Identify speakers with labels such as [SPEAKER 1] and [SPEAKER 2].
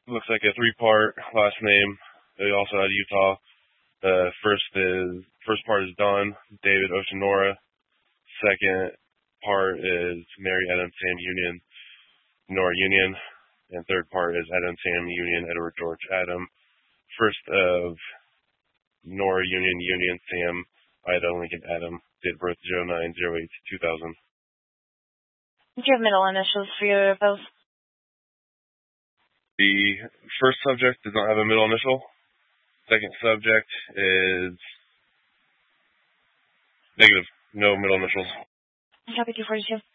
[SPEAKER 1] looks like a three-part last name. They also had Utah. The first part is Don David Oceanora. Second part is Mary Adam Sam Union Nora Union, and third part is Adam Sam Union Edward George Adam. First of Nora Union Sam Ida Lincoln Adam. Date of birth 09/08/2000.
[SPEAKER 2] Do you have middle initials for your of those?
[SPEAKER 1] The first subject does not have a middle initial. Second subject is negative, no middle initials.
[SPEAKER 2] Copy 242.